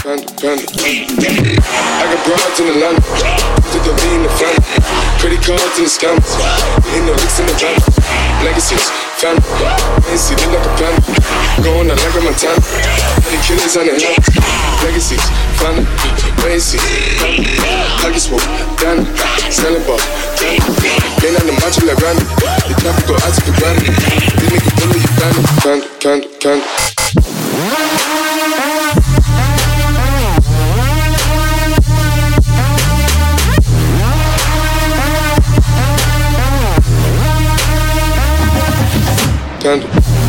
panda. I got broads in Atlanta, to the lean in the family. Credit cards in the scammers, ain't no licks in the van. Legacies, family, ain't see them like a panda. Going out like a Montana, many killers on the hand. Legacies, family, ain't see, family. Huggy smoke, Danny, selling ball, Danny. Been on the macho like Randy, the traffic go out to the granny. These niggas follow you, panda. Panda.